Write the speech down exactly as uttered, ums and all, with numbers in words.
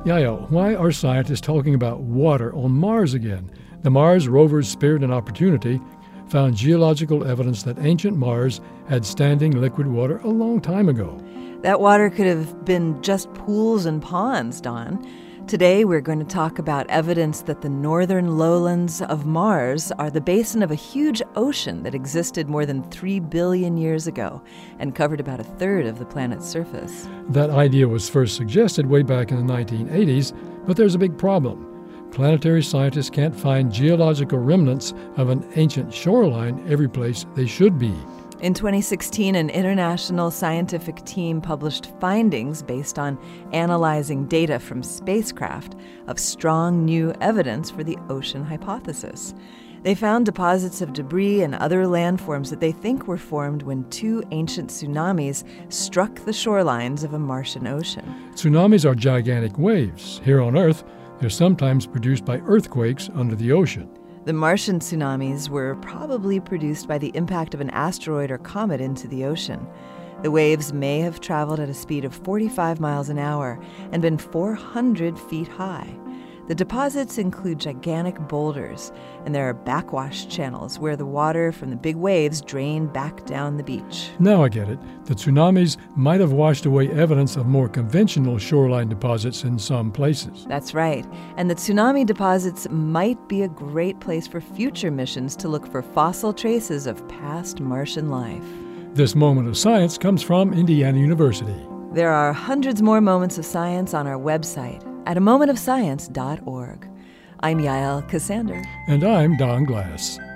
Yael, why are scientists talking about water on Mars again? The Mars rover's Spirit and Opportunity found geological evidence that ancient Mars had standing liquid water a long time ago. That water could have been just pools and ponds, Don. Today, we're going to talk about evidence that the northern lowlands of Mars are the basin of a huge ocean that existed more than three billion years ago and covered about a third of the planet's surface. That idea was first suggested way back in the nineteen eighties, but there's a big problem. Planetary scientists can't find geological remnants of an ancient shoreline every place they should be. In twenty sixteen, an international scientific team published findings based on analyzing data from spacecraft of strong new evidence for the ocean hypothesis. They found deposits of debris and other landforms that they think were formed when two ancient tsunamis struck the shorelines of a Martian ocean. Tsunamis are gigantic waves. Here on Earth, they're sometimes produced by earthquakes under the ocean. The Martian tsunamis were probably produced by the impact of an asteroid or comet into the ocean. The waves may have traveled at a speed of forty-five miles an hour and been four hundred feet high. The deposits include gigantic boulders, and there are backwash channels where the water from the big waves drain back down the beach. Now I get it. The tsunamis might have washed away evidence of more conventional shoreline deposits in some places. That's right. And the tsunami deposits might be a great place for future missions to look for fossil traces of past Martian life. This moment of science comes from Indiana University. There are hundreds more moments of science on our website at a moment of science dot org. I'm Yael Ksander. And I'm Don Glass.